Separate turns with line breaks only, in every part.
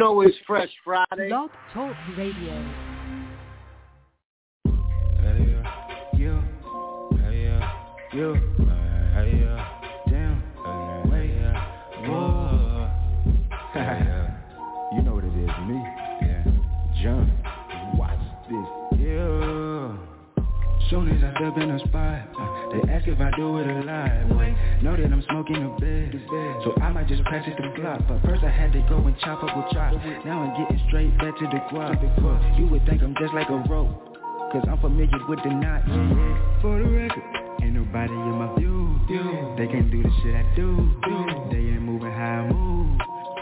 know it's Fresh Friday.
Blog Talk Radio.
You know what it is, me. Yeah. John, watch this. Yeah. Soon as I step in the spot, they ask if I do it alive. Know that I'm smoking the bed, so I might just pass it the block. But first I had to go and chop up with chop. Now I'm getting straight back to the guap. You would think I'm just like a rope, cause I'm familiar with the knots. For the record, ain't nobody in my view. They can't do the shit I do. They ain't moving how I move.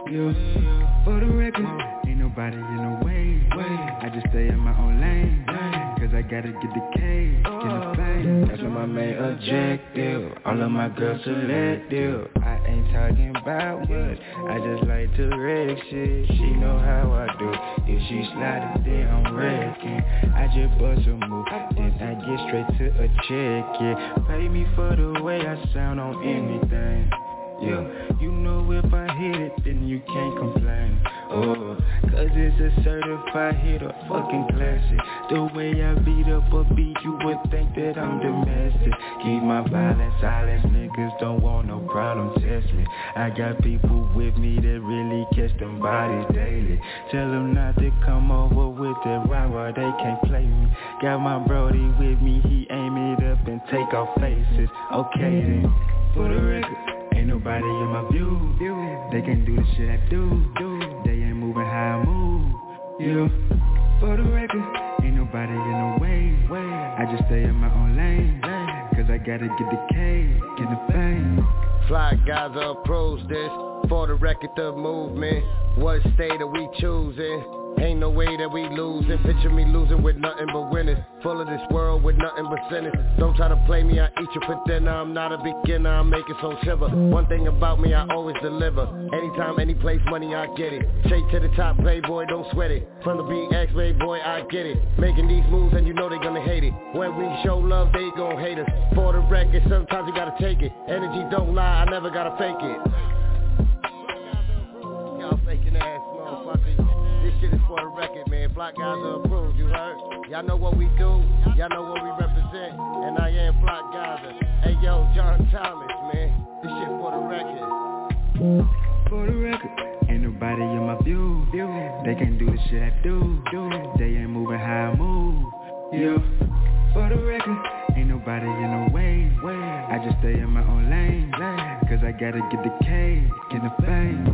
For the record, ain't nobody in the way. I just stay in my own lane, cause I gotta get the cake, get the fame. That's my main objective. All of my girls selective. I ain't talking about what, I just like to wreck shit. She know how I do. If she slide it, then I'm wrecking. I just bust a move, then I get straight to a check, yeah. Pay me for the way I sound on anything. Yeah, you know if I hit it, then you can't complain. Oh, cause it's a certified hit, a fucking classic. The way I beat up a beat, you would think that I'm domestic. Keep my violence silent, niggas don't want no problem, test me. I got people with me that really catch them bodies daily. Tell them not to come over with that rhyme while they can't play me. Got my brody with me, he aim it up and take off faces. Okay then, for the record, ain't nobody in my view. They can't do the shit I do. They ain't moving how I move. For the record, ain't nobody in the way. I just stay in my own lane, cause I gotta get the cake, get the fame.
Fly guys approach this. For the record, the movement. What state are we choosing? Ain't no way that we losing. Picture me losing with nothing but winners. Full of this world with nothing but sinners. Don't try to play me, I eat you for dinner. I'm not a beginner, I make it so shiver. One thing about me, I always deliver. Anytime, any place, money, I get it. Straight to the top, playboy, don't sweat it. From the BX, playboy, I get it. Making these moves and you know they gonna hate it. When we show love, they gon' hate us. For the record, sometimes you gotta take it. Energy don't lie, I never gotta fake it. Y'all faking ass motherfuckers. This shit is for the record, man. Block guys are approved, you heard? Y'all know what we do, y'all know what we represent, and I am Block Gaza. Hey yo, John Thomas, man. This shit for the record.
For the record, ain't nobody in my view. They can't do the shit I do. They ain't moving how I move. For the record, ain't nobody in the way. I just stay in my own lane, cause I gotta get the cake, get the fame.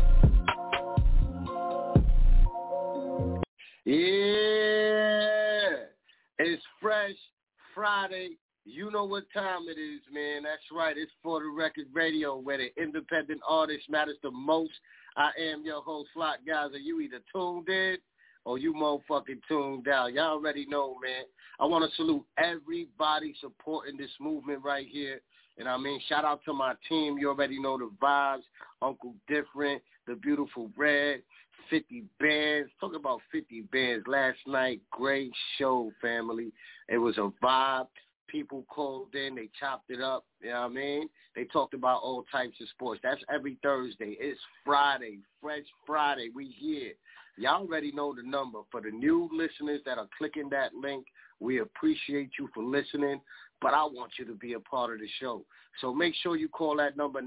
Yeah, it's Fresh Friday. You know what time it is, man. That's right. It's For the Record Radio, where the independent artist matters the most. I am your host, Flock Guys. Are you either tuned in or you motherfucking tuned out? Y'all already know, man. I want to salute everybody supporting this movement right here. And I mean, shout out to my team. You already know the vibes. Uncle Different, the Beautiful Red, 50 bands. Talk about 50 bands last night. Great show, family. It was a vibe. People called in. They chopped it up. You know what I mean? They talked about all types of sports. That's every Thursday. It's Friday. Fresh Friday. We here. Y'all already know the number. For the new listeners that are clicking that link, we appreciate you for listening, but I want you to be a part of the show. So make sure you call that number,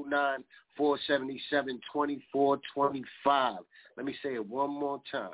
929-477-2425. Let me say it one more time,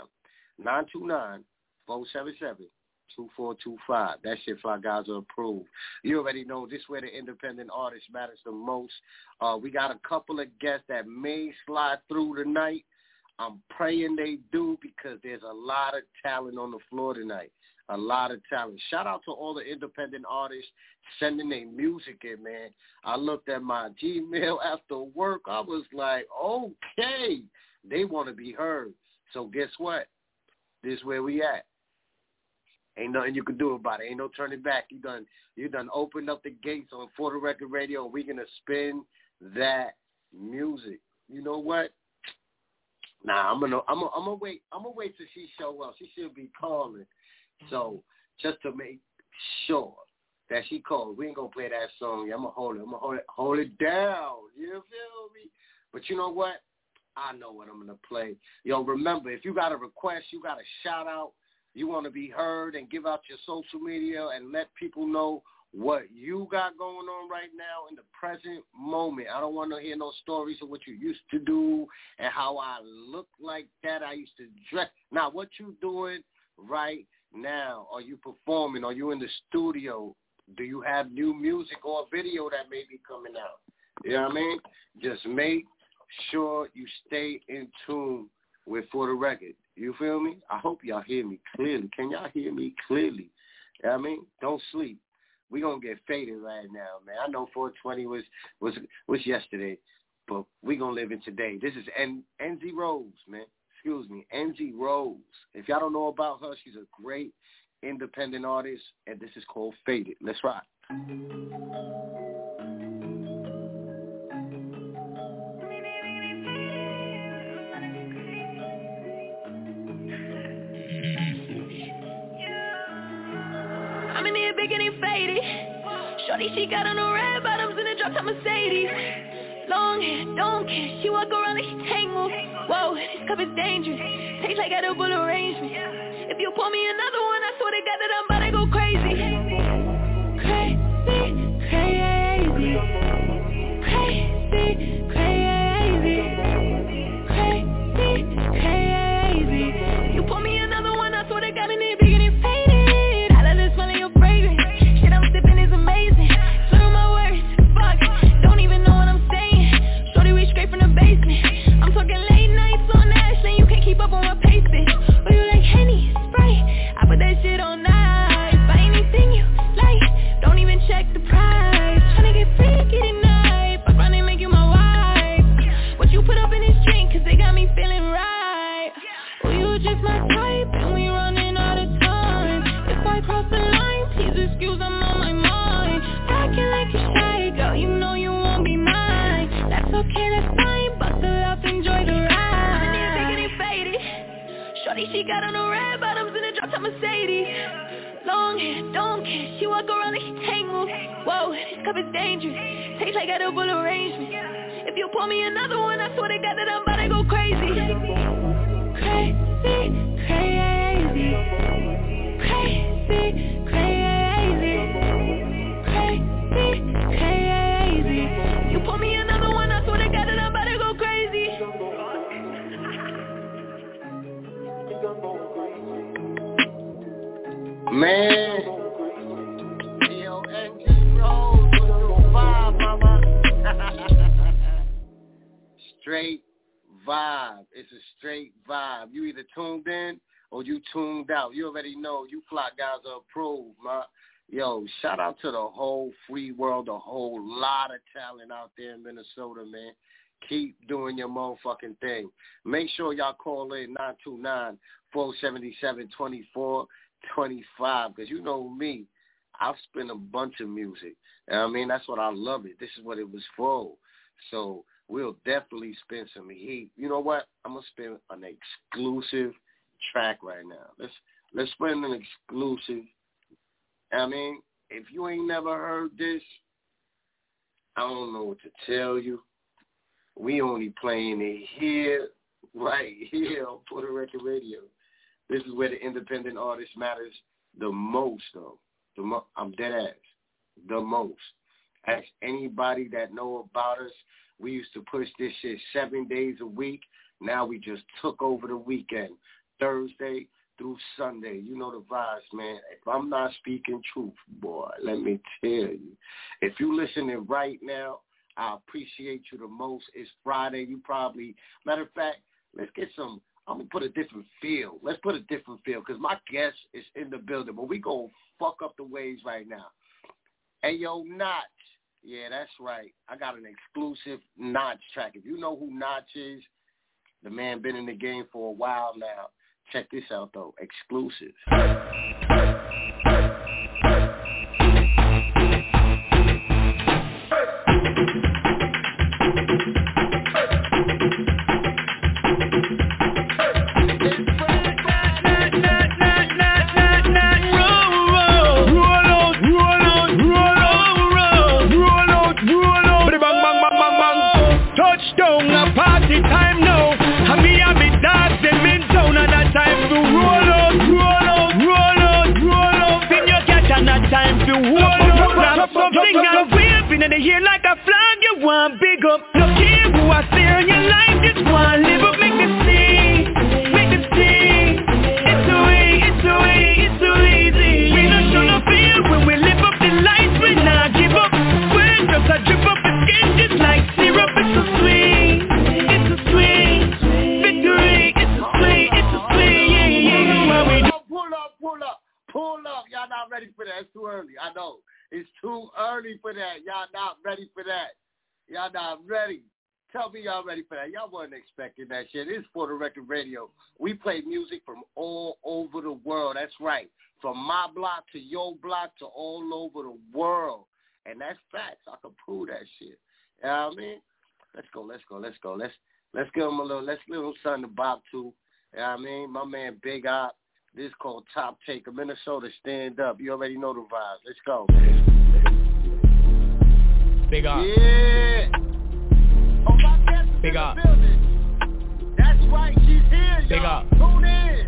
929-477-2425. That shit, Fly Guys are approved. You already know this where the independent artist matters the most. We got a couple of guests that may slide through tonight. I'm praying they do because there's a lot of talent on the floor tonight. A lot of talent. Shout out to all the independent artists sending their music in, man. I looked at my Gmail after work. I was like, okay, they want to be heard. So guess what? This is where we at. Ain't nothing you can do about it. Ain't no turning back. You done opened up the gates on For the Record Radio, and we're gonna spin that music. You know what? Nah, I'm gonna wait. I'm gonna wait till she show up. She should be calling. So just to make sure that she calls, we ain't gonna play that song. I'm gonna hold it. I'm gonna hold it down. You feel me? But you know what? I know what I'm going to play. Yo, remember, if you got a request, you got a shout-out, you want to be heard and give out your social media and let people know what you got going on right now in the present moment. I don't want to hear no stories of what you used to do and how I look like that. I used to dress. Now, what you doing right now? Are you performing? Are you in the studio? Do you have new music or a video that may be coming out? You know what I mean? Just make sure you stay in tune with For the Record. You feel me? I hope y'all hear me clearly. Can y'all hear me clearly? You know what I mean? Don't sleep. We're going to get faded right now, man. I know 420 was yesterday, but we're going to live in today. This is NZ Rose, man. Excuse me, NZ Rose. If y'all don't know about her, she's a great independent artist, and this is called Faded. Let's rock.
I'm in here beginning faded. Shorty, she got on the red bottoms in the drop top Mercedes. Long hair, don't care. She walk around like she tangled. Whoa, this cup is dangerous. Tastes like edible arrangement. If you pour me another one, I swear to God that I'm about to go crazy. Crazy, crazy. Crazy, crazy. Crazy, crazy. You pour me another one, I swear to God, in here beginning faded. I love the smell of your fragrance. Shit I'm sipping is amazing. Slur on my words, fuck. Don't even know what I'm saying. Shorty reach straight from the basement. I'm talking late nights on Ashland. You can't keep up on my pace, bitch. Or you like Henny, Sprite. I put that shit on ice. Buy anything you like. Don't even check the price. Tryna get freaky tonight. Fuck around and make you my wife. What you put up in this drink, cause they got me feeling right. Oh, you just my type, and we running out of time. If I cross the line, please excuse, I'm on my mind. Acting like a shy girl, you know you won't be mine. That's okay, that's fine, bustle up, enjoy the ride. I'm in here beginning faded. Shorty, she got on the red bottoms in the drop top Mercedes. Long hair, don't care, she walk around like she tangled. Whoa, this cup is dangerous. Tastes like edible arrangement. If you pour me another one, I swear to God that I'm about to go crazy. Crazy, crazy. Crazy, crazy. Crazy, crazy. You pour me another one, I swear to God that I'm about to go crazy.
Man, yo, NZ Rose with the vibe, mama. Straight vibe. It's a straight vibe. You either tuned in or you tuned out. You already know you Flock guys are approved, man. Yo, shout out to the whole free world, a whole lot of talent out there in Minnesota, man. Keep doing your motherfucking thing. Make sure y'all call in 929-477-2425, because you know me, I've spent a bunch of music. And I mean, that's what I love it. This is what it was for. So we'll definitely spin some heat. You know what? I'm going to spin an exclusive track right now. Let's spin an exclusive. I mean, if you ain't never heard this, I don't know what to tell you. We only playing it here, right here on For the Record Radio. This is where the independent artist matters the most, though. I'm dead ass. The most. Ask anybody that know about us. We used to push this shit 7 days a week. Now we just took over the weekend. Thursday through Sunday. You know the vibes, man. If I'm not speaking truth, boy, let me tell you. If you listening right now, I appreciate you the most. It's Friday. You probably, matter of fact, let's get some, I'm going to put a different feel. Let's put a different feel because my guest is in the building, but we going to fuck up the waves right now. Hey, yo, Notch. Yeah, that's right. I got an exclusive Notch track. If you know who Notch is, the man been in the game for a while now. Check this out, though. Exclusive.
Touchdown, a party time now. swing and wave in the air like a flag. You want big up. Look here who I see in your life. Just want live up, make them sing. Make them sing. It's so easy, it's so easy, it's so easy. We don't show no fear when we live up the lights. We not give up. When just a drip up the skin just like syrup. It's so sweet, it's so sweet. Victory, it's so sweet, it's so sweet. Yeah, yeah, yeah. We do.
Pull up. Y'all not ready for that. It's too early. I know. It's too early for that. Y'all not ready for that. Y'all not ready. Tell me y'all ready for that. Y'all wasn't expecting that shit. It's For the Record Radio. We play music from all over the world. That's right. From my block to your block to all over the world. And that's facts. I can prove that shit. You know what I mean? Let's go. Let's give him a little something to bop to. You know what I mean? My man Big Op. This is called Top Taker. Minnesota, stand up. You already know the vibes. Let's go.
Big Op.
Yeah. Oh, my guest is
Big
in
Op.
the building. That's right. She's here,
Big
y'all.
Op.
Tune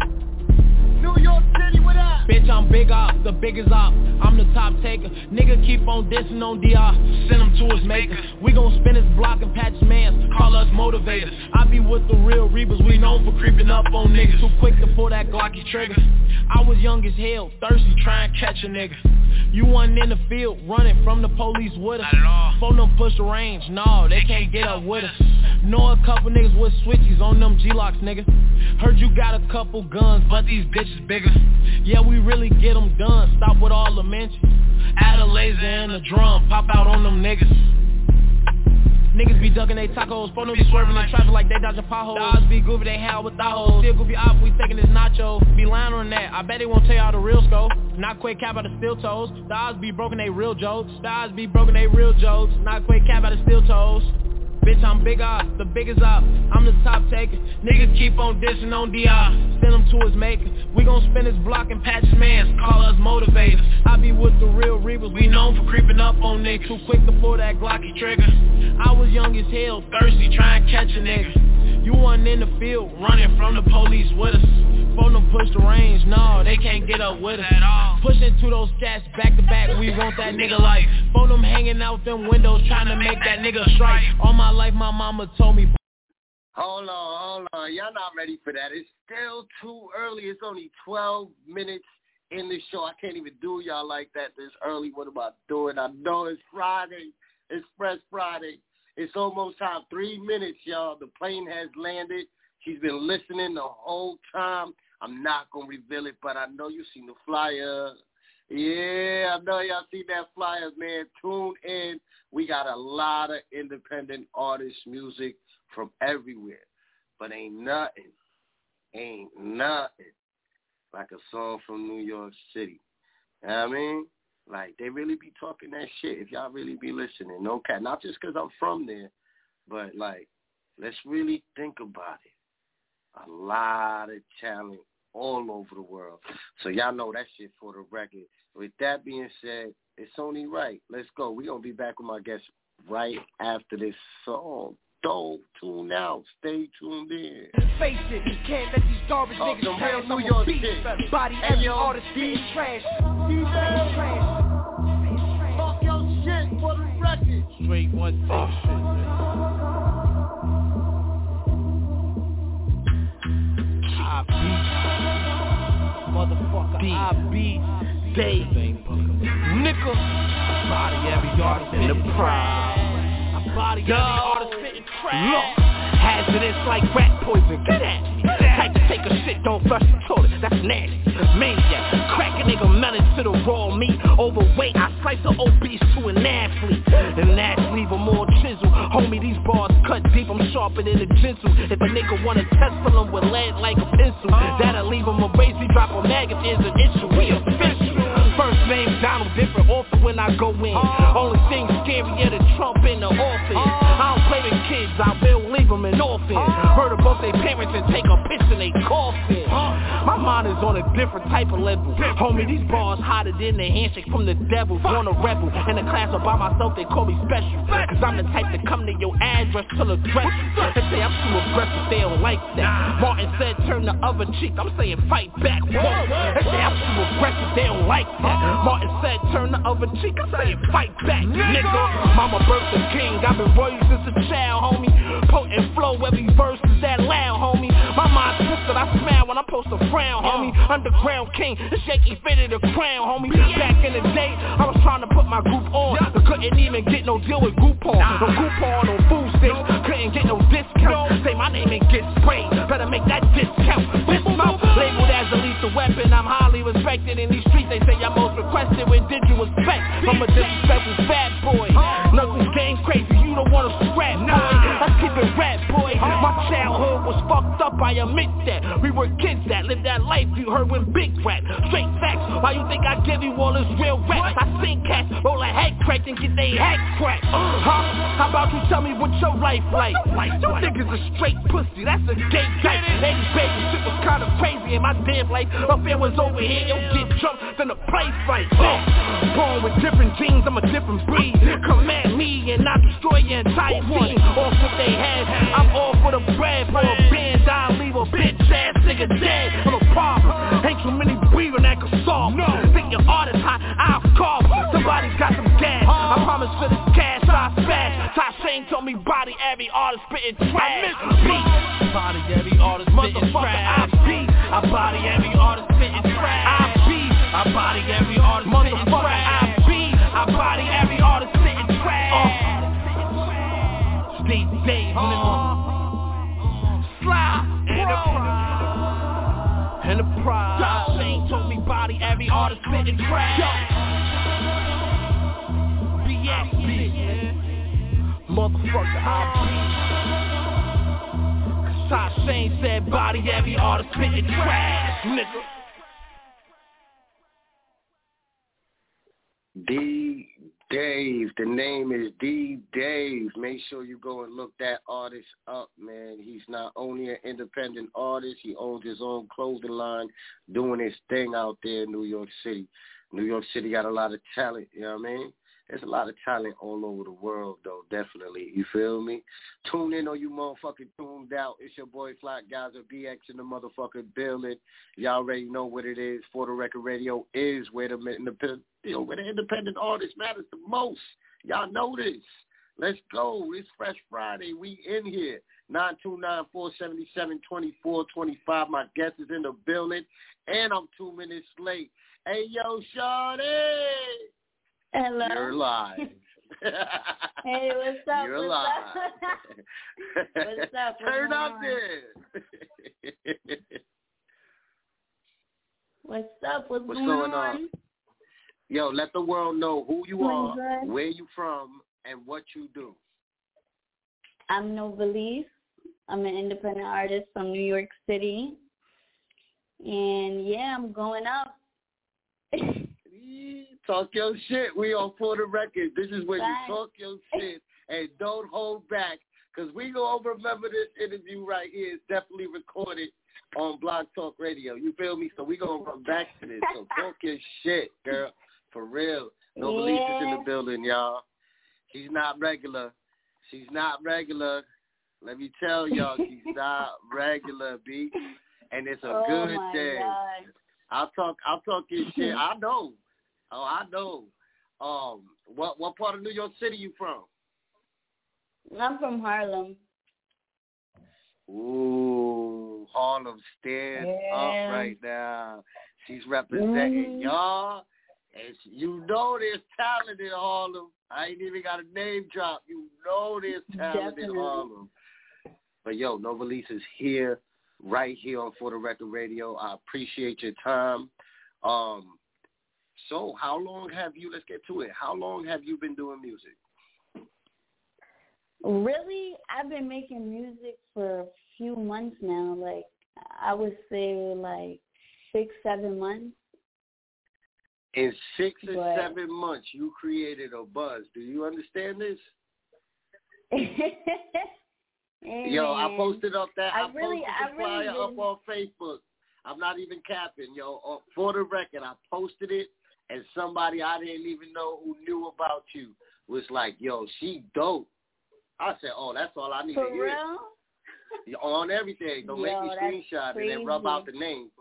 in. New York City, what up?
Bitch, I'm Big Op, the biggest op. I'm the top taker. Nigga keep on dissing on DR. Send him to his maker. We gon' spin his block and patch his mans. Call us motivators. I be with the real reapers. We known for creeping up on niggas. Too quick to pull that Glocky trigger. I was young as hell, thirsty, trying to catch a nigga. You wasn't in the field, running from the police with us. Phone them push the range, no, they can't get up with us. Know a couple niggas with switchies on them G-locks, nigga. Heard you got a couple guns, but these bitches bigger. Yeah, we really get them done, stop with all the mentions. Add a laser and a drum, pop out on them niggas. Niggas be ducking they tacos, phone them be swerving in traffic like they dodging potholes. Dogs be goofy, they hell with hoes. Still goofy op, we taking this nacho. Be lying on that, I bet they won't tell y'all the real scope. Not quick cap out of steel toes. The odds be broken, they real jokes. The odds be broken, they real jokes. Not quick cap out of steel toes. Bitch, I'm Big Op, the biggest op. I'm the top taker. Niggas keep on dissing on DR. Send him to his maker. We gon' spin his block and patch his mans. Call us motivators. I be with the real reapers. We known for creeping up on niggas. Too quick to pull that Glocky trigger. I was young as hell, thirsty, trying to catch a nigga. You wasn't in the field, running from the police with us. Phone them push the range, no, they can't get up with us at all. Pushing to those stats back to back, we want that nigga life. Phone them hanging out them windows, trying to make that nigga strike. All my life my mama told me.
Hold on. Y'all not ready for that. It's still too early. It's only 12 minutes in the show. I can't even do y'all like that this early. What am I doing? I know it's Friday. It's Fresh Friday. It's almost time. 3 minutes, y'all. The plane has landed. She's been listening the whole time. I'm not going to reveal it, but I know you seen the flyer. Yeah, I know y'all seen that flyer, man. Tune in. We got a lot of independent artist music from everywhere. But ain't nothing like a song from New York City. You know what I mean? Like, they really be talking that shit if y'all really be listening. Okay, not just because I'm from there, but, like, let's really think about it. A lot of talent all over the world. So y'all know that shit For the Record. With that being said, it's only right. Let's go. We're going to be back with my guests right after this song. Don't tune out. Stay tuned in.
Face it, can't let these garbage niggas pass.
New York City.
Body every artist being trash.
Fuck your shit For the Record.
Straight one thing shit. I beat, motherfucker, I beat, Dave, nigga, body every artist in the pride, I body every artist spitting trash, hazardous like rat poison, get at me, type to take a shit, don't flush the toilet, that's nasty, maniac, crack a nigga melon to the raw meat, overweight, I slice the obese to an athlete, and that's leave him more chisel, homie these bars cut deep, I'm sharper than a tinsel, if a nigga wanna test for him with lead like a pencil, that'll leave him a race, we drop a mag if there's an issue, we official, first name Donald, different offer when I go in, only thing scarier than Trump in the office, I don't play with kids, I will leave them in orphan, murder both their parents and take a piss in they coffin, my mind is on a a different type of level. Homie, these bars hotter than the handshake from the devil. Born a rebel, in the class all by myself, they call me special. Cause I'm the type to come to your address till address you. They say I'm too aggressive, they don't like that. Martin said turn the other cheek, I'm saying fight back. Whoa. They say I'm too aggressive, they don't like that. Martin said turn the other cheek, I'm saying fight back, nigga. Mama birthed a king, I've been royal since a child, homie. Potent flow, every verse is that loud, homie. My mind twisted, I smile when I post a frown, homie. Underground king, the shaky fitted a crown, homie. Back in the day, I was trying to put my group on, but couldn't even get no deal with Groupon. No Groupon, no food sticks, couldn't get no discount. Say my name and get sprayed, better make that discount. This mouth labeled as a lethal weapon, I'm highly respected in these streets. They say I'm most requested, when did you expect? From a disrespectful fat boy. Knuckles game crazy, you don't wanna scrap, boy. Let's keep it rap, boy. My childhood was fucked up, I admit that. We were kids that lived that life you heard when big rap. Straight facts, why you think I give you all this real rap? I seen cats roll a head cracked and get they head cracked. How about you tell me what your life like? You niggas a straight pussy, that's a gay guy. Hey baby, shit was kinda crazy in my damn life. My fan was over here, you'll get jumped in the place right. Born with different genes, I'm a different breed. Come at me and I destroy your entire team. Off what they had, I'm all for the bread. For a band, I'll leave a bitch ass nigga dead. I'm a problem, ain't too many breathing that can solve. Think your art is hot, I'll call. Somebody's got some gas, I promise for this cash I smash. Ty Shane told me body every artist spitting trash. Body every artist spitting trash. I body every artist spitting trash. I body every artist spitting trash. I body every artist spitting trash. Steve Dave, Sly, Enterprise. Ty Shane told me body every artist spitting trash. Motherfucker, Ty Shane said body every artist spitting trash, nigga.
D Dave, the name is D Dave. Make sure you go and look that artist up, man. He's not only an independent artist, he owns his own clothing line, doing his thing out there in New York City. New York City got a lot of talent, you know what I mean? There's a lot of talent all over the world, though, definitely. You feel me? Tune in or you motherfucking tuned out. It's your boy, Flat Guys of BX in the motherfucking building. Y'all already know what it is. For the Record Radio is where the independent artist matters the most. Y'all know this. Let's go. It's Fresh Friday. We in here. 929-477-2425. My guest is in the building, and I'm 2 minutes late. Hey, yo, Shawty.
Hello.
You're live.
Hey, what's up?
You're
what's
live.
Up? What's up?
Turn up there.
What's up? What's going
on? Yo, let the world know who you are,
good.
where you from, and what you do.
I'm Novalis. I'm an independent artist from New York City. And, yeah, I'm going up.
Talk your shit. We on For the Record. This is when
Bye.
you talk your shit and don't hold back, because we going to remember this interview right here. It's definitely recorded on Blog Talk Radio. You feel me? So we going to run back to this. So talk your shit, girl. For real. Novalis is in the building, y'all. She's not regular. She's not regular. Let me tell y'all, she's not regular, B. And it's a good thing.
God.
I'll talk your shit. I know. Oh, I know. What part of New York City you from?
I'm from Harlem.
Ooh, Harlem stand up right now. She's representing y'all. And you know there's talent in Harlem. I ain't even got a name drop. You know there's talent in Harlem. But, yo, Novalis is here, right here on For the Record Radio. I appreciate your time. So how long have you, let's get to it, how long have you been doing music?
Really? I've been making music for a few months now. Like, I would say like 6-7 months.
In 6 or 7 months, you created a buzz. Do you understand this? Yo, I posted up that. I posted the flyer up on Facebook. I'm not even capping, yo. For the record, I posted it, and somebody I didn't even know who knew about you was like, yo, she dope. I said, oh, that's all I need to hear.
For real?
On everything. Don't make me screenshot it and rub out the name.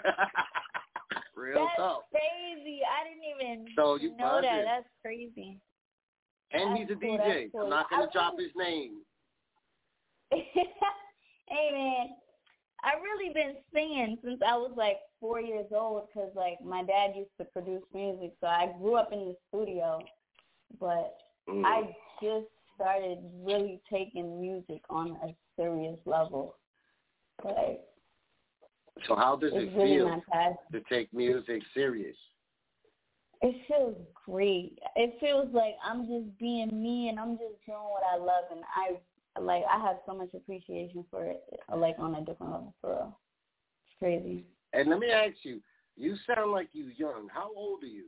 Real talk.
That's crazy. I didn't even
know
that. That's crazy.
And he's a
cool,
DJ.
Cool.
I'm not going to drop his name.
Hey, man. I've really been singing since I was, 4 years old because, my dad used to produce music. So I grew up in the studio. But I just started really taking music on a serious level.
So how does it
really
feel to take music serious?
It feels great. It feels like I'm just being me and I'm just doing what I love, and I have so much appreciation for it, on a different level, for real. It's crazy.
And let me ask you, you sound like you young. How old are you?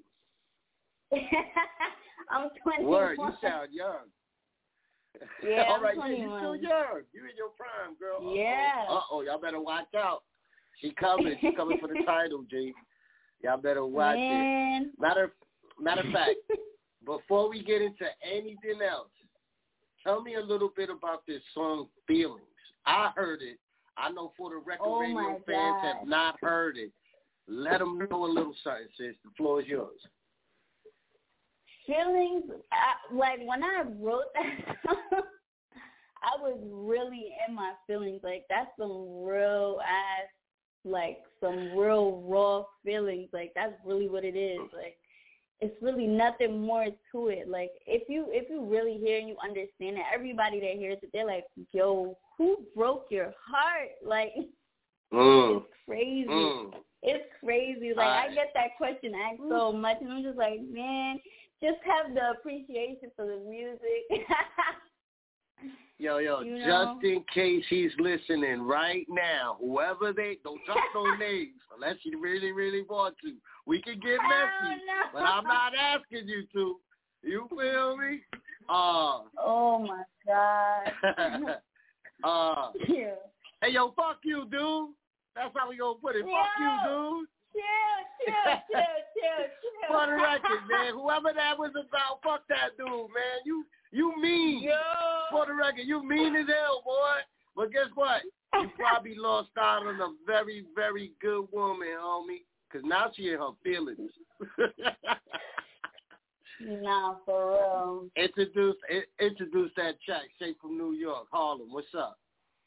I'm 21.
Word, you sound young.
Yeah,
all right,
I'm 21.
You're still young. You're in your prime, girl.
Yeah.
Uh-oh, y'all better watch out. She coming. She coming for the title, G. Y'all better watch it. Matter of fact, before we get into anything else, tell me a little bit about this song, Feelings. I heard it. I know For the Record Radio fans have not heard it. Let them know a little something, sis. The floor is yours.
Feelings, when I wrote that song, I was really in my feelings. That's some real ass, some real raw feelings. That's really what it is. It's really nothing more to it. If you really hear and you understand it, everybody that hears it, they're like, yo, who broke your heart? It's crazy. It's crazy. I get that question asked so much, and I'm just like, man, just have the appreciation for the music.
Yo,
you
just in case he's listening right now, whoever don't drop no names unless you really, really want to. We can get messy, but I'm not asking you to. You feel me?
Oh, my God. Yeah.
Hey, yo, fuck you, dude. That's how we gonna put it.
Yo.
Fuck you, dude.
Chill.
For the record, man, whoever that was about, fuck that dude, man. You mean.
Yo.
For the record, you mean as hell, boy. But guess what? You probably lost out on a very, very good woman, homie. Because now she in her feelings.
Nah, for real.
Introduce that track, Straight from New York, Harlem. What's up?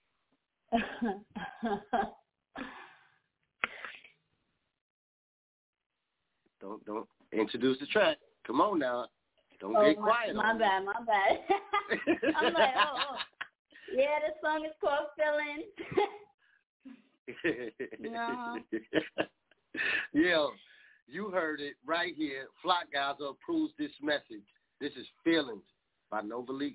Don't introduce the track. Come on now. Don't get quiet.
My bad. I'm like, oh. Yeah, this song is called Feelings. No.
Yo, you heard it right here. Flock Guys approves this message. This is Feelings by Novaleaks.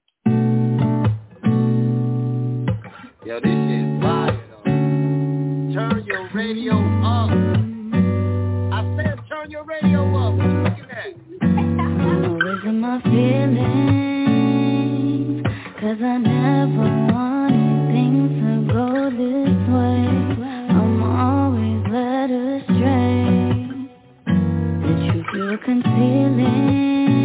Yo, this is fire, though. Turn your radio up. I said turn your radio up. What you looking at?
I'm always in my feelings, 'cause I never wanted things to go this way. I'm always led astray. The truth you're concealing,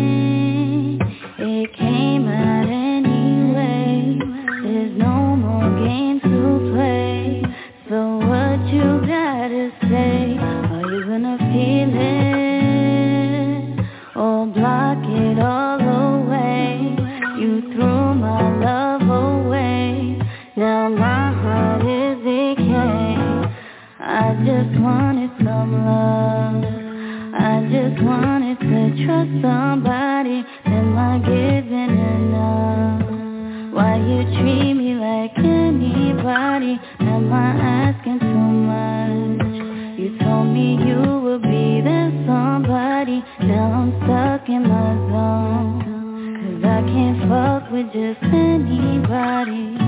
it came out anyway. There's no more games to play. So what you gotta say? Are you gonna feel it, or block it all away? You threw my love away. Now my heart is aching. I just wanted some love. I just wanted to trust somebody. Am I giving enough? Why you treat me like anybody? Am I asking too much? You told me you would be that somebody. Now I'm stuck in my zone, 'cause I can't fuck with just anybody.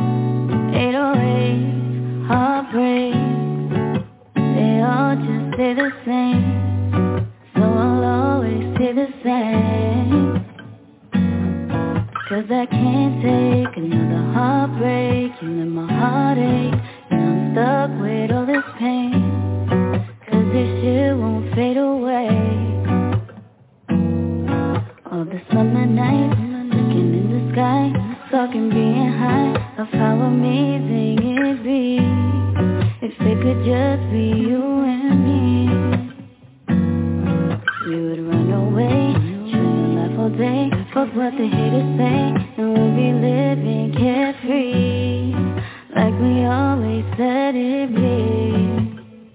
808, heartbreak, they all just stay the same. So I'll always stay the same. 'Cause I can't take another heartbreak. You let my heart ache, and I'm stuck with all this pain. could just be you and me. We would run away, chill life all day, fuck what the haters say, and we'll be living carefree, like we always said it'd be.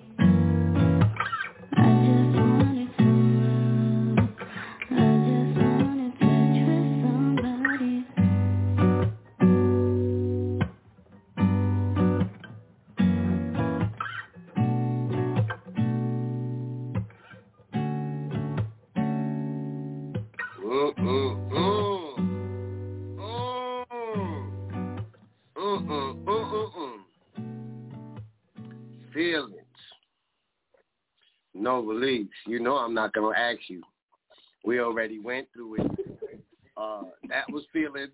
Feelings. No beliefs. You know I'm not going to ask you. We already went through it. That was feelings.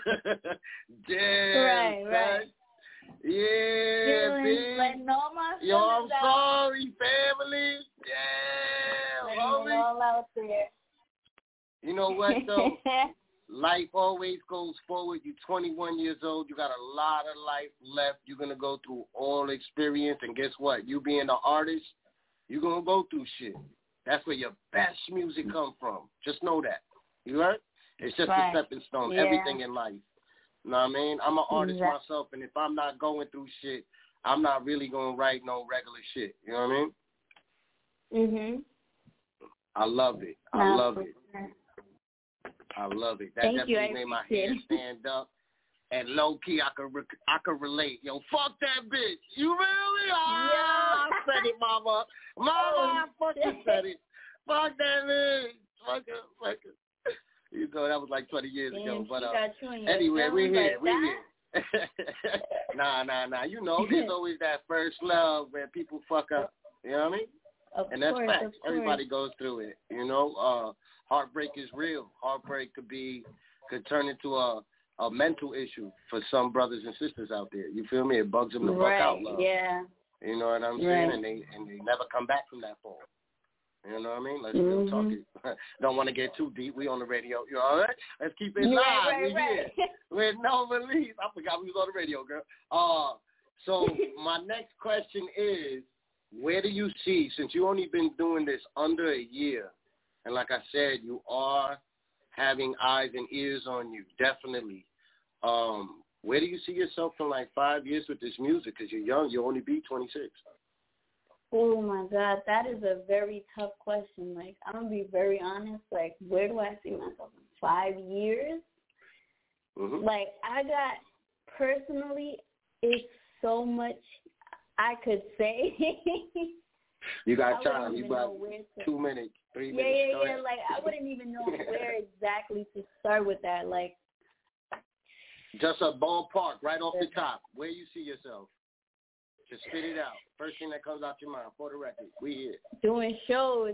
Damn,
right.
Yeah,
feelings, like, no, my
yo, I'm
out.
sorry, family. Damn,
homie. All out there.
You know what, though? Life always goes forward. You're 21 years old. You got a lot of life left. You're going to go through all experience. And guess what? You being an artist, you're going to go through shit. That's where your best music come from. Just know that. You heard? It's just a stepping stone.
Yeah.
Everything in life. You know what I mean? I'm an artist myself, and if I'm not going through shit, I'm not really going to write no regular shit. You know what I mean?
Mhm.
I love it. I love it. I love it. That definitely made my hair stand up. And low key, I could relate. Yo, fuck that bitch. You really? I said it, mama. I fucking said it. Fuck that bitch. Fuck it. You know, that was like 20 years ago. But anyway, we're here. Nah. You know, there's always that first love where people fuck up. You know what I mean? And that's facts. Everybody goes through it. You know, heartbreak is real. Heartbreak could turn into a mental issue for some brothers and sisters out there. You feel me? It bugs them the fuck out, love.
Yeah.
You know what I'm saying? And they never come back from that fall. You know what I mean? Let's still talk it. Don't want to get too deep. We on the radio. You all right? Let's keep it live. We here with no belief. I forgot we was on the radio, girl. So my next question is, where do you see, since you only been doing this under a year, and like I said, you are having eyes and ears on you, definitely. Where do you see yourself in like 5 years with this music? Because you're young. You'll only be 26.
Oh, my God. That is a very tough question. Like, I'm going to be very honest. Like, where do I see myself in 5 years?
Mm-hmm.
Like, personally, it's so much I could say.
You got time. You got 2 minutes, 3 minutes.
Yeah. Like, I wouldn't even know where exactly to start with that. Like,
just a ballpark right off the top. Where you see yourself? Just spit it out. First thing that comes out your mind, for the record. We here.
Doing shows.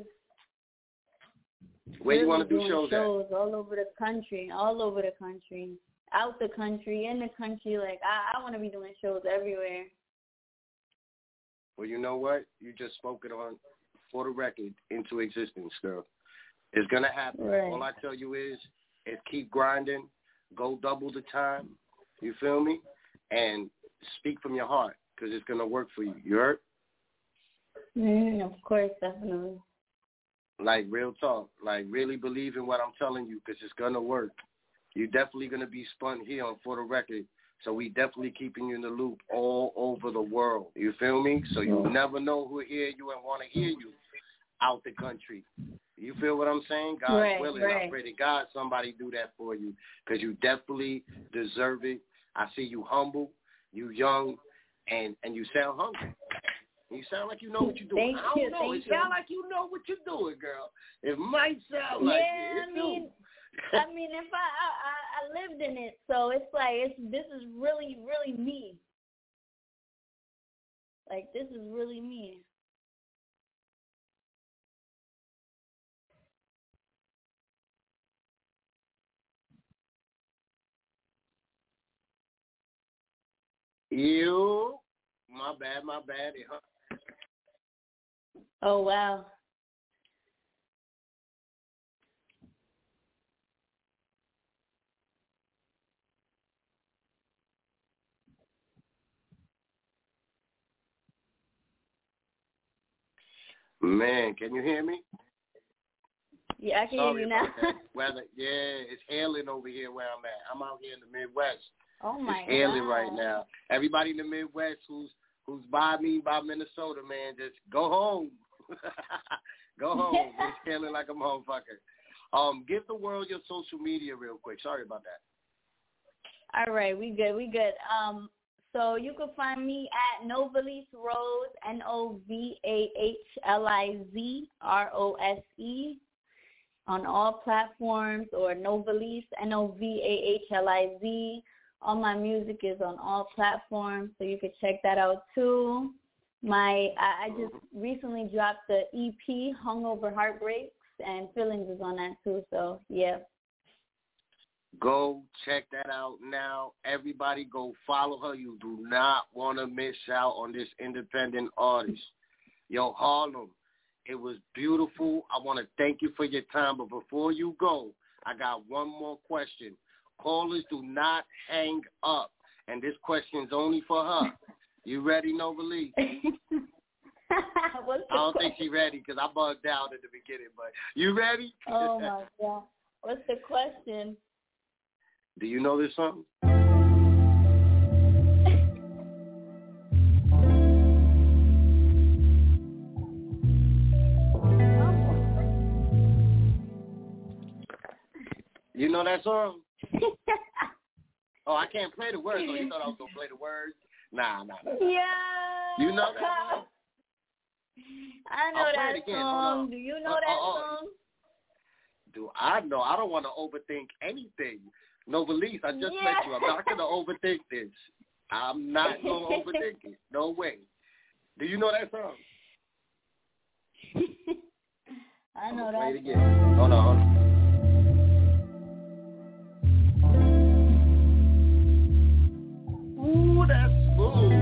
Where you want to do shows at?
All over the country. Out the country, in the country. Like, I want to be doing shows everywhere.
Well, you know what? You just spoke it on, for the record, into existence, girl. It's going to happen.
Right.
All I tell you is keep grinding, go double the time, you feel me? And speak from your heart, because it's going to work for you. You heard?
Of course, definitely.
Like, real talk. Like, really believe in what I'm telling you, because it's going to work. You're definitely going to be spun here on For the Record. So we definitely keeping you in the loop all over the world. You feel me? So you never know who'll hear you and want to hear you out the country. You feel what I'm saying? God's willing. I pray to God somebody do that for you, because you definitely deserve it. I see you humble, you young, and you sound hungry. You sound like you know what you're doing. I don't know. It sound like you know what you're doing, girl. It might sound like it.
I mean, if I lived in it, so it's like this is really, really me. Like, this is really me.
You, my bad.
Oh, wow.
Man, can you hear me?
Yeah, I can hear you now.
Weather, it's hailing over here where I'm at. I'm out here in the Midwest.
Oh my God.
It's hailing right now. Everybody in the Midwest who's by Minnesota, man, just go home. Go home. It's hailing like a motherfucker. Give the world your social media real quick. Sorry about that.
All right, we good. So you can find me at Novaliz Rose, NOVAHLIZROSE, on all platforms, or Novaliz, NOVAHLIZ. All my music is on all platforms, so you can check that out too. I just recently dropped the EP, Hungover Heartbreaks, and Feelings is on that too, so yeah.
Go check that out now. Everybody go follow her. You do not want to miss out on this independent artist. Yo, Harlem, it was beautiful. I want to thank you for your time. But before you go, I got one more question. Callers, do not hang up. And this question's only for her. You ready, Novaliz? I don't think she's ready because I bugged out at the beginning. But you ready?
Oh, my God. What's the question?
Do you know this song? You know that song? Oh, I can't play the words. Oh, you thought I was going to play the words? Nah.
Yeah.
You know that song?
I know that song. Do you know that song?
Do I know? I don't want to overthink anything. Novaliz, I just met you. I'm not going to overthink this. I'm not going to overthink it. No way. Do you know that song?
I know that.
Play it again. Hold on. Ooh, that's smooth.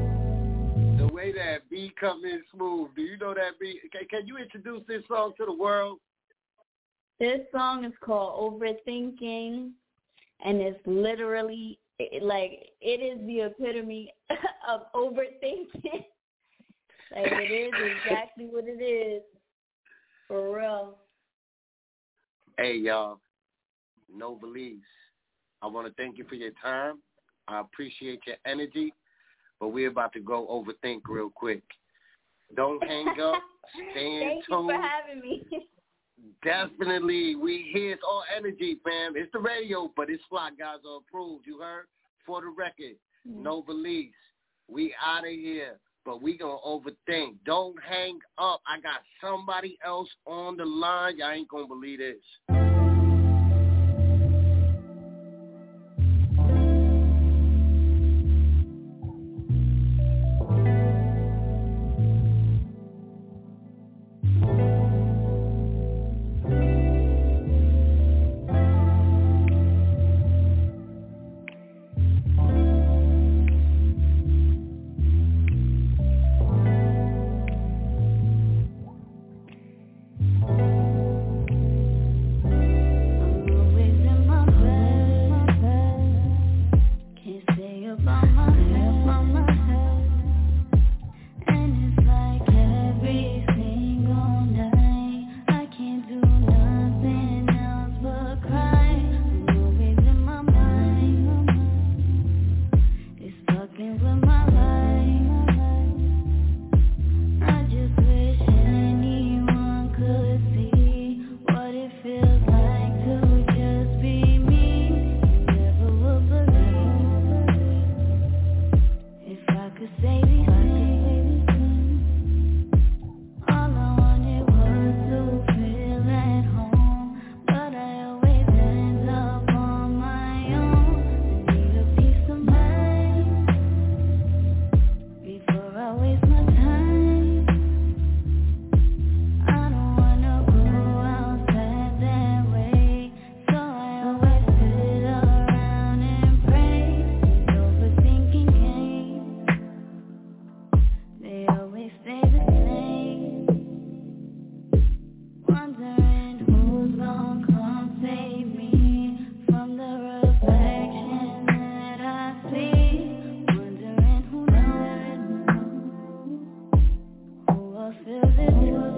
The way that beat comes in smooth. Do you know that beat? Can you introduce this song to the world?
This song is called Overthinking, and it's literally, it is the epitome of overthinking. It is exactly what it is, for real.
Hey, y'all, Novaliz, I want to thank you for your time. I appreciate your energy, but we're about to go overthink real quick. Don't hang up. Stay in
Thank
tune.
you for having me.
Definitely. We here. It's all energy, fam. It's the radio, but it's Flock Guys are approved. You heard? For the record, Novaliz, we out of here, but we going to overthink. Don't hang up. I got somebody else on the line. Y'all ain't going to believe this.
Feels it too.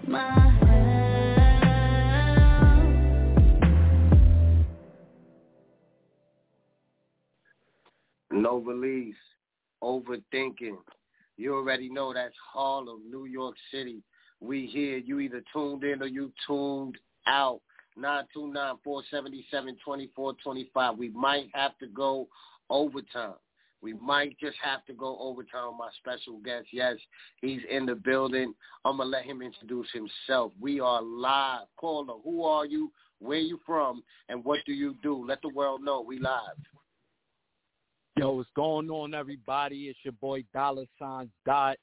my health.
No release, overthinking. You already know that's Harlem, New York City. We here. You either tuned in or you tuned out. 929-477-2425. We might have to go overtime. We might just have to go overtime with my special guest. Yes, he's in the building. I'm going to let him introduce himself. We are live. Caller, who are you? Where you from? And what do you do? Let the world know. We live.
Yo, what's going on, everybody? It's your boy Dollar Signs Dot.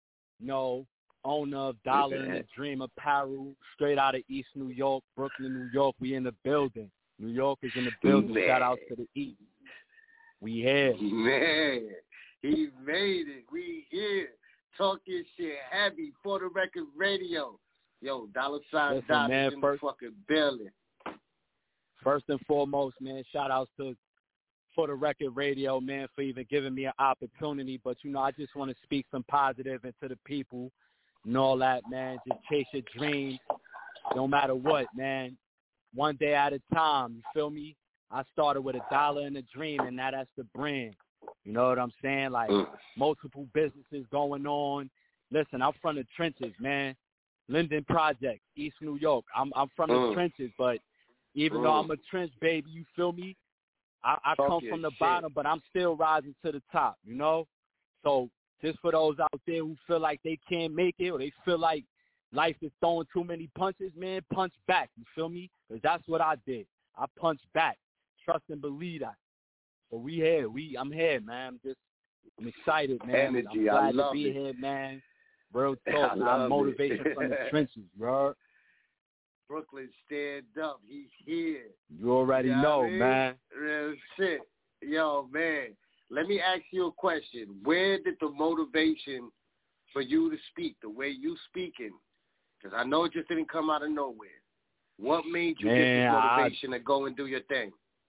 Owner of Dollar and the Dream Apparel, straight out of East New York, Brooklyn, New York. We in the building. New York is in the building.
Man.
Shout out to the East. We here.
Man, he made it. We here. Talking shit heavy for the record radio. Yo, Dollar Signs Dot is in the fucking building.
First and foremost, man, shout outs to For the Record Radio, man, for even giving me an opportunity. But, I just want to speak some positive into the people and all that, man. Just chase your dreams, no matter what, man. One day at a time, you feel me? I started with $1 and a dream, and now that's the brand. You know what I'm saying? Like, multiple businesses going on. Listen, I'm from the trenches, man. Linden Project, East New York. I'm from the trenches, but even though I'm a trench baby, you feel me? I come from the bottom, but I'm still rising to the top, So just for those out there who feel like they can't make it or they feel like life is throwing too many punches, man, punch back, you feel me? Because that's what I did. I punched back. Trust and believe that. So we here. I'm here, man. I'm excited, man.
Energy,
I'm glad to be here, man. Real talk. I'm motivation from the trenches, bro.
Brooklyn, stand up. He's here.
You already know, man.
Real shit. Yo, man, let me ask you a question. Where did the motivation for you to speak, the way you speaking, because I know it just didn't come out of nowhere. What made you get this motivation to go and do your thing?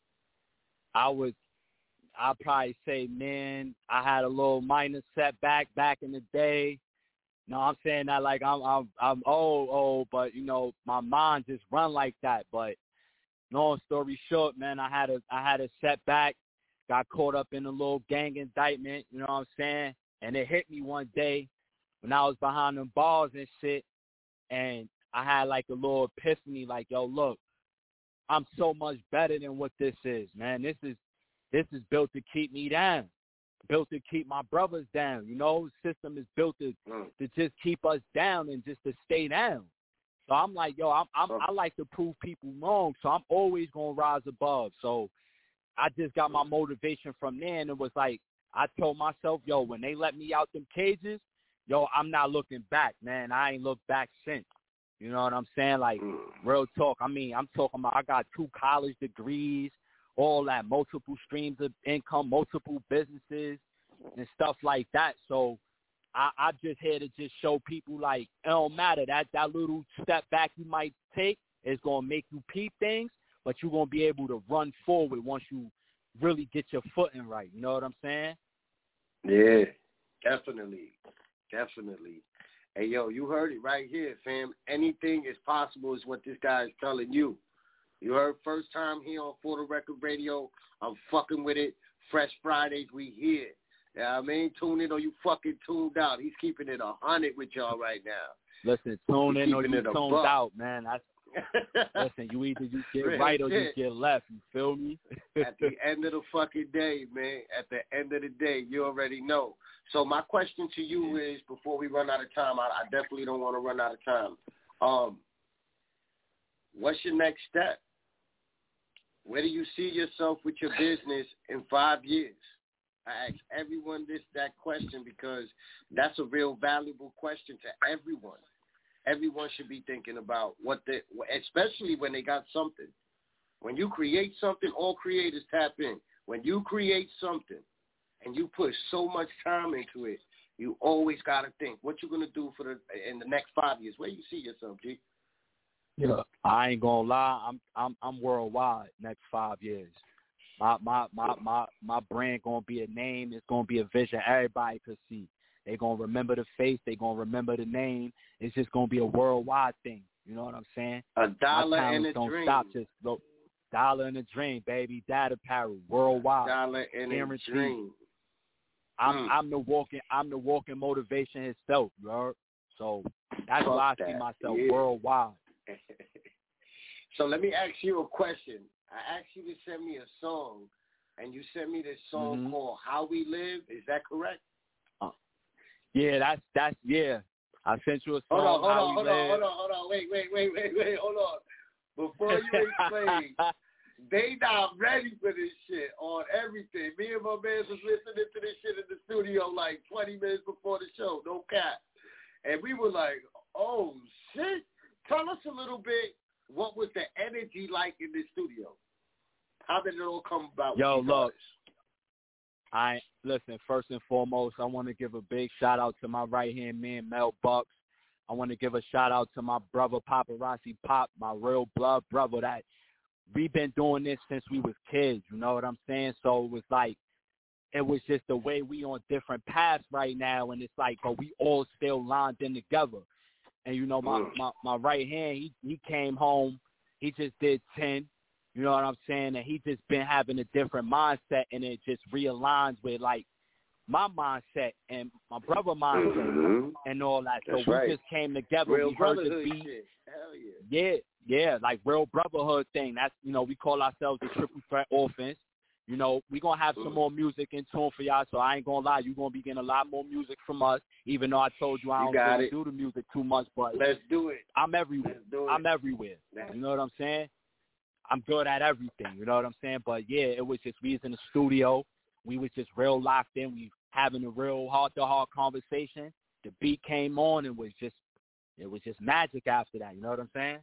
I'd probably say, man, I had a little minor setback back in the day. No, I'm saying that like I'm old, but my mind just run like that. But long story short, man, I had a setback, got caught up in a little gang indictment, you know what I'm saying? And it hit me one day when I was behind them bars and shit, and I had like a little epiphany, like, yo, look, I'm so much better than what this is, man. This is built to keep me down. Built to keep my brothers down, The system is built to just keep us down and just to stay down. So I'm like, yo, I like to prove people wrong, so I'm always gonna rise above. So I just got my motivation from there, and it was like I told myself, yo, when they let me out them cages, yo, I'm not looking back, man. I ain't looked back since. You know what I'm saying? Like, real talk. I mean, I'm talking about I got 2 college degrees, all that, multiple streams of income, multiple businesses and stuff like that. So I just here to just show people, like, it don't matter. That little step back you might take is going to make you peep things, but you're going to be able to run forward once you really get your footing right. You know what I'm saying?
Yeah, definitely. Hey, yo, you heard it right here, fam. Anything is possible is what this guy is telling you. You heard first time here on For the Record Radio. I'm fucking with it. Fresh Fridays, we here. You know what I mean? Tune in or you fucking tuned out. He's keeping it 100 with y'all right now.
Listen, tune in or you tuned out, man. Listen, you either you get right or you get left. You feel me?
At the end of the fucking day, man. At the end of the day, you already know. So my question to you is, before we run out of time, I definitely don't want to run out of time. What's your next step? Where do you see yourself with your business in 5 years? I ask everyone that question because that's a real valuable question to everyone. Everyone should be thinking about especially when they got something. When you create something, all creators tap in. When you create something and you put so much time into it, you always got to think what you're going to do in the next 5 years. Where you see yourself, G?
Yeah, I ain't gonna lie. I'm worldwide next 5 years. My brand gonna be a name. It's gonna be a vision everybody could see. They're going to remember the face. They're going to remember the name. It's just going to be a worldwide thing. You know what I'm saying?
A dollar and a
don't
dream.
Stop. Just go. Dollar and a dream, baby. Dad Apparel, worldwide.
Dollar and a dream.
I'm the walking motivation itself, you heard? So that's why I see myself worldwide.
So let me ask you a question. I asked you to send me a song, and you sent me this song called "How We Live." Is that correct?
Yeah, that's yeah. I sent you a song.
Hold on. Wait. Hold on. Before you explain, they not ready for this shit on everything. Me and my man was listening to this shit in the studio like 20 minutes before the show, no cap. And we were like, oh, shit. Tell us a little bit, what was the energy like in the studio? How did it all come about?
Yo, look. Listen, first and foremost, I want to give a big shout out to my right-hand man, Mel Bucks. I want to give a shout out to my brother, Paparazzi Pop, my real blood brother. That we've been doing this since we was kids, you know what I'm saying? So it was just the way we on different paths right now, and it's like, but we all still lined in together. And, you know, my right hand, he came home, he just did 10, you know what I'm saying? And he just been having a different mindset, and it just realigns with, like, my mindset and my brother mindset and all that.
That's
so we
right.
just came together.
Real
we heard the
brotherhood
beat.
shit. Hell
Yeah, like real brotherhood thing. That's, you know, we call ourselves the Triple Threat Offense. You know, we're going to have some more music in tune for y'all, so I ain't going to lie. You're going to be getting a lot more music from us, even though I told you I don't really do the music too much. But
let's do it.
I'm everywhere. I'm everywhere. You know what I'm saying? I'm good at everything. You know what I'm saying? But, yeah, it was just we was in the studio. We was just real locked in. We having a real heart-to-heart conversation. The beat came on and it was just magic after that. You know what I'm saying?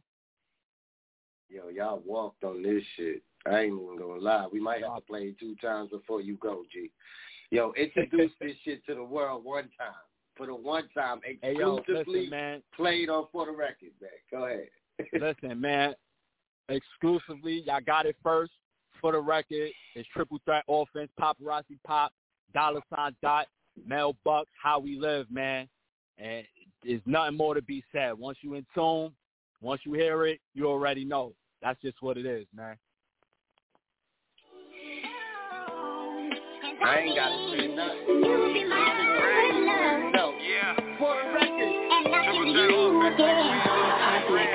Yo, y'all walked on this shit. I ain't even gonna lie. We might have to play it 2 times before you go, G. Yo, introduce this shit to the world one time. For the one time, exclusively played on For the Record, man. Go ahead.
Listen, man. Exclusively, y'all got it first. For the Record, it's Triple Threat Offense, Paparazzi Pop, $, Dot, Mel Bucks, How We Live, man. And there's nothing more to be said. Once you in tune, once you hear it, you already know. That's just what it is, man.
I ain't got to say nothing. You be my no. Yeah. For the Record. And nothing you get.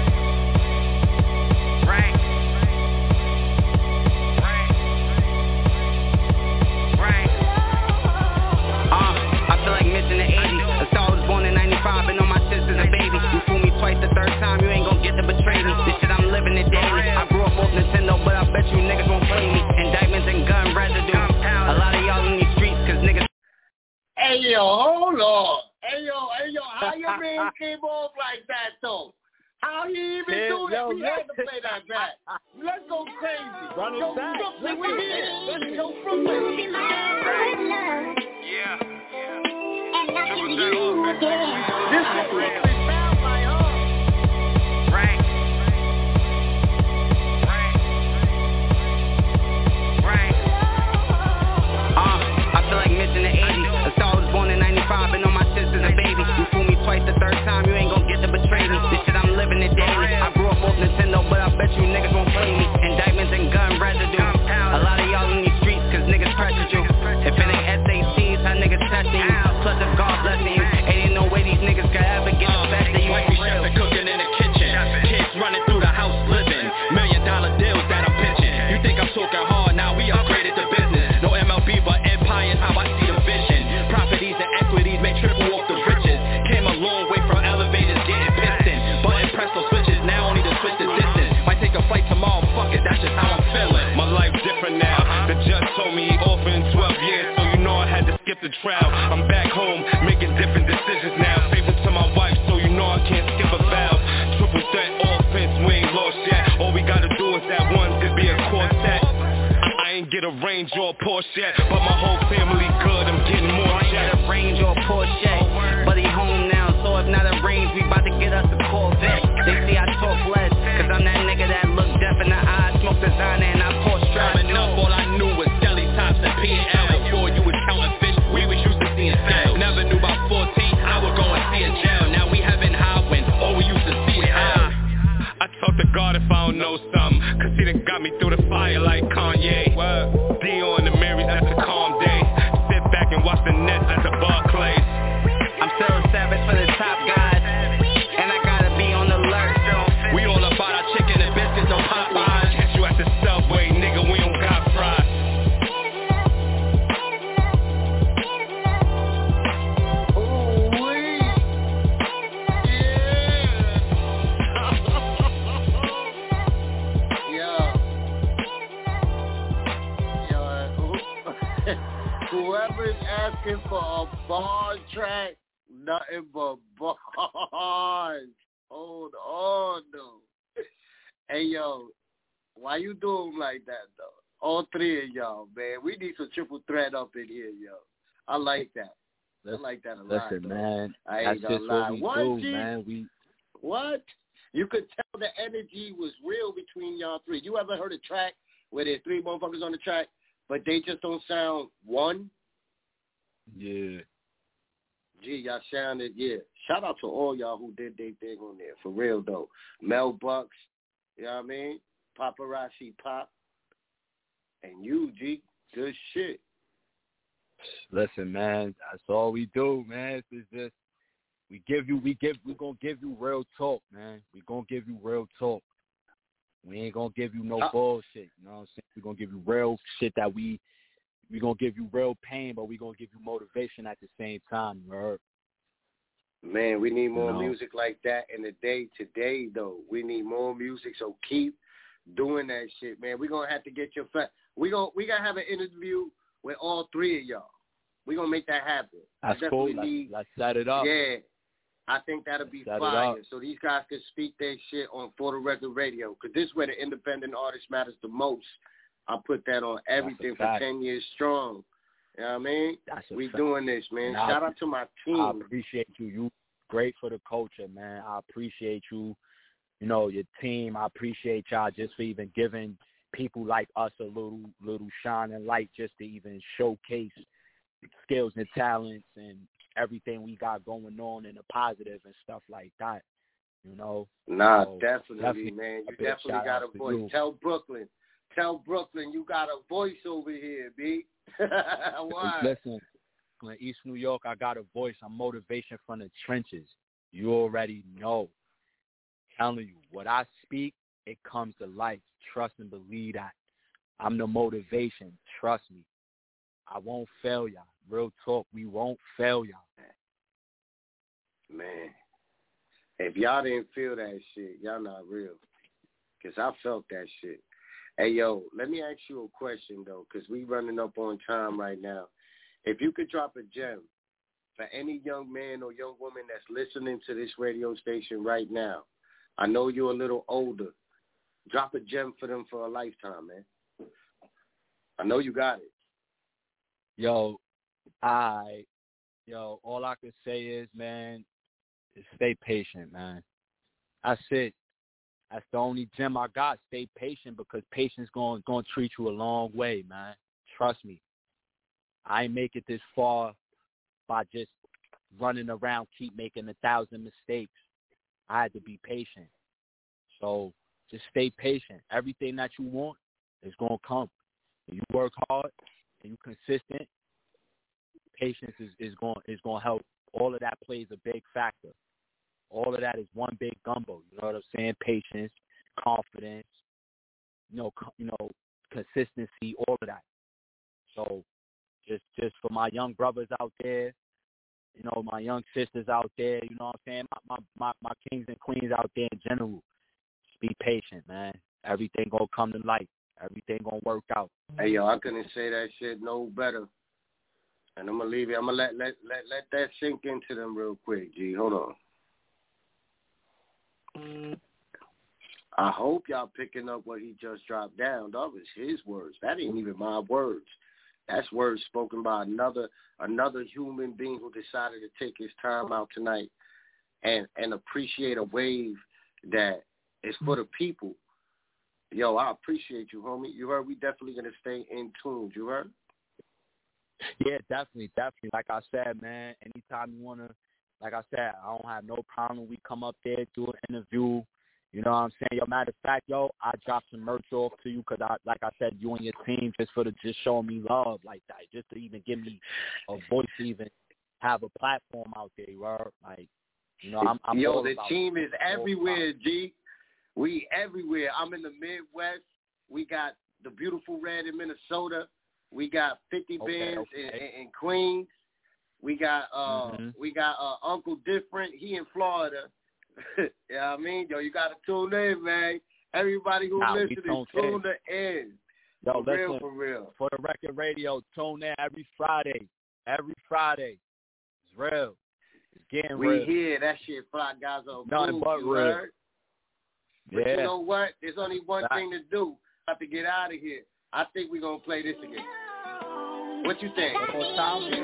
Been on my sisters a baby. You fool me twice, the third time you ain't gon' get to betray me. This shit I'm living it daily. I grew up off Nintendo, but I bet you niggas won't play me. Indictments and gun residue. A lot of y'all in these streets, cause niggas.
Hey yo, hold on. Hey yo, how your man came off like that though? How he even do that? We had to play that back. Let's go crazy.
Run it back.
Brooklyn, we here. Yo, Brooklyn.
Yeah.
This is Brooklyn sound like,
Right. I feel like missing the 80s. A star was born in 95, been on my sisters a baby. You fool me twice, the third time you ain't gon' get to betray me. This shit I'm living it daily. I grew up off Nintendo, but I bet you niggas won't play me. Indictments and gun residue. A lot of y'all in these streets, cause niggas pressured you. If it ain't SACs, how niggas testing you. Plus if God blessing you, ain't no way these niggas could ever get the best of you.
Wifey chef and cooking in the kitchen, kids running through the house living, $1 million deals that I'm pitching. You think I'm talking hard, now we upgraded the business. No MLB but empires, how I see the vision. Properties and equities make triple off the riches. Came a long way from elevators getting piston. Button press those switches, now only to switch the distance. Might take a flight tomorrow, fuck it, that's just how I'm feeling.
My life's different now, the judge told me he off in 12 years, so you know I had to skip the trial. I'm back home, making different decisions now. Faithful to my wife, so you know I can't skip a vow. Triple Threat Offense, we ain't lost yet. All we gotta do is that one, could be a quartet. I ain't get a Range or a Porsche yet, but my whole family good, I'm getting more
I ain't got a Range or a Porsche, but he home now, so if not a Range, we bout to get us a Corvette. They see I talk less, cause I'm that nigga that look deaf in the eye, smoke designer and I pour strap.
Enough, all I knew was deli tops and P&L. Before you was counting fish, we was used to seeing sales. Never knew
know something, cause he done got me through the fire like Kanye. Dion and Marys, that's a calm day. Sit back and watch the Nets at the Barclays.
I'm still savage for the top guys, and I gotta be on the alert.
We all about our chicken and biscuits, no Popeyes. Catch you at the Subway, nigga, we don't got fries.
Whoever's asking for a bar track, nothing but bars. Hold on, though. Hey, yo, why you do them like that, though? All three of y'all, man. We need some triple threat up in here, yo. I like that. I like that a lot.
Listen,
though.
man.
I ain't
That's
gonna
just
lie.
what we do, man.
What? You could tell the energy was real between y'all three. You ever heard a track where there's three motherfuckers on the track, but they just don't sound one?
Yeah.
Gee, y'all sounded, yeah. Shout out to all y'all who did their thing on there, for real, though. Mel Bucks, you know what I mean? Paparazzi Pop. And you, G, good shit.
Listen, man, that's all we do, man. It's just, we gonna give you real talk, man. We gonna give you real talk. We ain't gonna give you no bullshit, you know what I'm saying? We gonna give you real shit that we gonna give you real pain, but we gonna give you motivation at the same time, you heard?
Man, we need more music like that in the day today, though. We need more music, so keep doing that shit, man. We're going to have to get your we got to have an interview with all three of y'all. We're going to make that happen.
That's cool. Let's set it up.
Yeah. I think that'll be fire. So these guys can speak their shit on For the Record Radio, because this is where the independent artist matters the most. I put that on everything for 10 years strong. You know what I mean? We doing this, man. Shout out to my team.
I appreciate you. You great for the culture, man. I appreciate you. You know, your team. I appreciate y'all just for even giving people like us a little shining light, just to even showcase skills and talents and everything we got going on in the positive and stuff like that. You know?
Nah, so definitely, man. You definitely got a voice. Tell Brooklyn you got a voice over here, B.
Listen, in East New York, I got a voice. I'm motivation from the trenches. You already know. Telling you, what I speak, it comes to life. Trust and believe that. I'm the motivation. Trust me. I won't fail y'all. Real talk, we won't fail y'all.
Man, if y'all didn't feel that shit, y'all not real. Because I felt that shit. Hey, yo, let me ask you a question, though, because we running up on time right now. If you could drop a gem for any young man or young woman that's listening to this radio station right now, I know you're a little older. Drop a gem for them for a lifetime, man. I know you got it.
All I can say is, man, is stay patient, man. That's it. That's the only gem I got. Stay patient, because patience going to treat you a long way, man. Trust me. I ain't make it this far by just running around, keep making 1,000 mistakes. I had to be patient. So just stay patient. Everything that you want is going to come. If you work hard and you're consistent, patience is going to help. All of that plays a big factor. All of that is one big gumbo. You know what I'm saying? Patience, confidence, consistency, all of that. So just for my young brothers out there, my young sisters out there, you know what I'm saying? My kings and queens out there in general, just be patient, man. Everything gonna come to light. Everything gonna work out.
Hey, yo, I couldn't say that shit no better. And I'm gonna leave it. I'm gonna let that sink into them real quick, G. Hold on. I hope y'all picking up what he just dropped down. That was his words. That ain't even my words. That's words spoken by another human being who decided to take his time out tonight and appreciate a wave that is for the people. Yo, I appreciate you, homie. You heard? We definitely going to stay in tune. You heard?
Yeah, definitely. Like I said, man, anytime you want to, like I said, I don't have no problem. We come up there, do an interview, You know what I'm saying? Yo, matter of fact, yo, I dropped some merch off to you because, like I said, you and your team just showing me love like that, just to even give me a voice, to even have a platform out there, word. Like, you know, I'm
yo,
all
the
about
team
it.
is everywhere, G. We everywhere. I'm in the Midwest. We got the Beautiful Red in Minnesota. We got 50 Bands in Queens. We got Uncle Different. He in Florida. You know what I mean? Yo, you got to tune in, man. Everybody who listening, tune in.
Yo,
For real.
For the record radio, tune in every Friday. Every Friday. It's real. It's getting real.
We hear that shit, Fly Guys on
Nothing but real.
Heard? But
yeah.
You know what? There's only one thing to do. I have to get out of here. I think we're going to play this again. What you think?
One more time?
I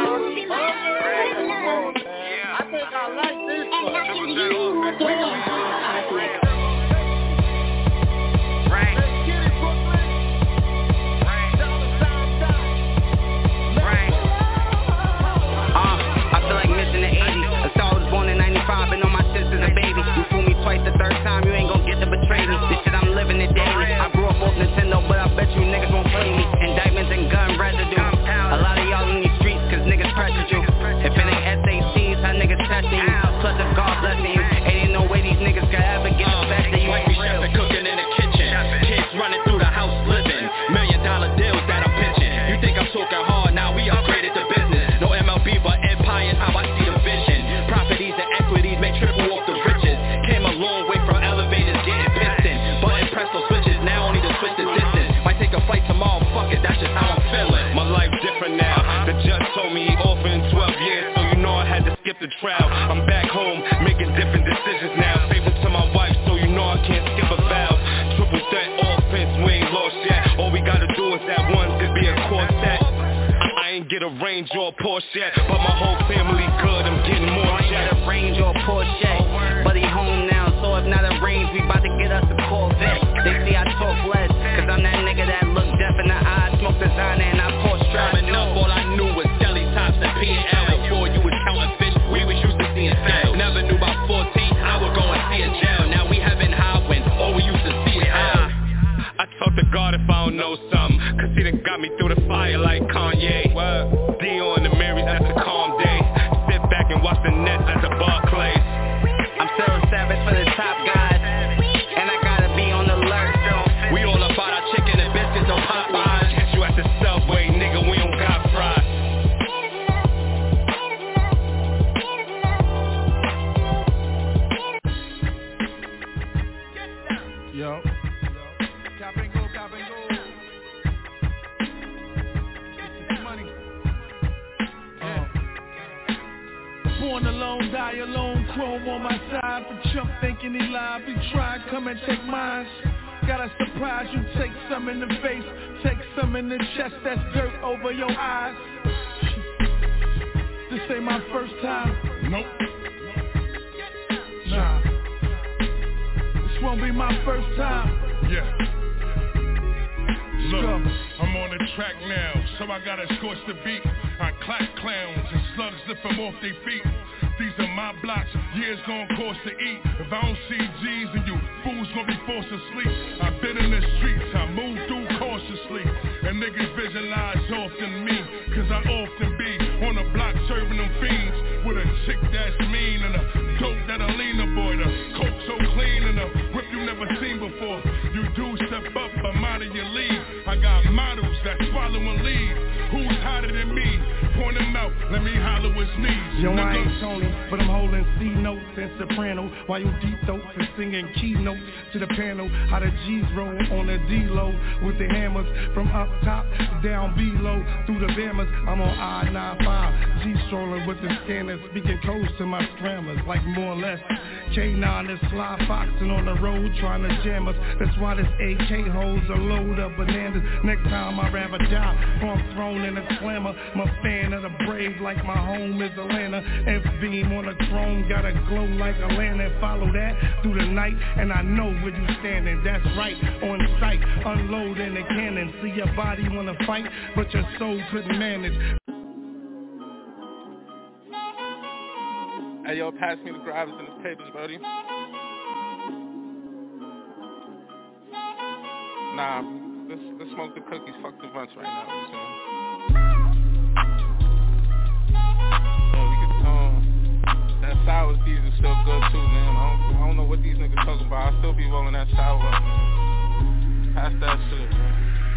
think I like this
I feel like missing the 80s. A star was born in 95, been on my shit since a baby. You fool me twice, the third time, you ain't gon' get to betray me. This shit I'm living it daily. I grew up off Nintendo, but I bet you niggas won't play me. Indictments and gun residue. A lot of y'all in these streets, cause niggas pressured you. If it ain't SATs, how niggas testing you? Plus if God blessing you, ain't no way these niggas could ever get the best of you.
Wifey chefing, cooking in the kitchen. Kids running through the house living. $1 million deals that I'm pitching. You think I'm talking hard, now we upgraded the business. No MLB but empire, how I see the vision. Properties and equities make triple off the riches. Came a long way from elevators getting piston. Button press those switches, now only to switch the distance. Might take a flight tomorrow, fuck it, that's just how I'm feeling.
My life's different now. The judge told me he off in 12 years, so you know I had to skip the trial. I'm back home, making different decisions now. Faithful to my wife, so you know I can't skip a vow. Triple threat offense, we ain't lost yet. All we gotta do is that one could be a quartet. I ain't get a Range or a Porsche yet, but my whole family good, I'm getting more
I ain't got a Range or a Porsche, but he home now, so if not a Range, we bout to get us a Corvette. They see I talk less, cause I'm that nigga that look deaf in the eye, smoke designer and I pour strap.
Growing up, all I knew was deli tops and P&L. Before you was counting fish, we was used to seeing sales. Never knew about 14, I would go and see a jail. Now we having high wind, all we used to see is hell.
I talk to God if I don't know something, cause he done got me through the fire like Kanye. Dion and Mary's, that's a calm day. Sit back and watch the Nets at the Barclays.
I'm still savage for the top guys, and I gotta be on the alert.
We all about our chicken and biscuits, no Popeyes.
Catch you at the Subway, nigga, we don't got fries.
Yo. Born alone, die alone, chrome on my side. For chump thinking he live, he tried, come and take mine. Got a surprise, you take some in the face, take some in the chest, that's dirt over your eyes. This ain't my first time. Nope. Nah. This won't be my first time.
Yeah. Look, I'm on the track now, so I gotta scorch the beat. I clap clowns and slugs lift them off their feet. These are my blocks, years gon' cost to eat. If I don't see G's and you fools gon' be forced to sleep. I've been in the streets, I move through cautiously. And niggas visualize often me, cause I often be on the block serving them fiends. With a chick that's mean and a dope that'll lean the boy. The coke so clean and a whip you never seen before. You do step up, I'm out of your league. I got models that swallow and leave. Who's hotter than me? Point them out, let me holler with sneeze.
Yo, I ain't Tony, but I'm holding C notes and soprano while you deep throats and singing keynotes to the panel. How the G's roll on the D-low with the hammers from up top down below through the Bammers. I'm on I-95, G strolling with the scanners, speaking codes to my scrammers like more or less. K9 is fly foxing on the road trying to jam us. That's why this AK holds a load of bananas. Next time I'd rather die or I'm thrown in a slammer. I'm a fan of the brave like my home is Atlanta. F-beam on the chrome, gotta glow like a lantern. Follow that through the night and I know where you standing. That's right, on sight, unloading the cannon. See your body wanna fight, but your soul couldn't manage.
Hey yo, pass me the grabbers and the papers, buddy. Nah, let's smoke the cookies, fuck the blunts right now. Yeah, we could, that sour season's still good too, man. I don't know what these niggas talking about. I still be rolling that sour up, man. Pass that shit, man.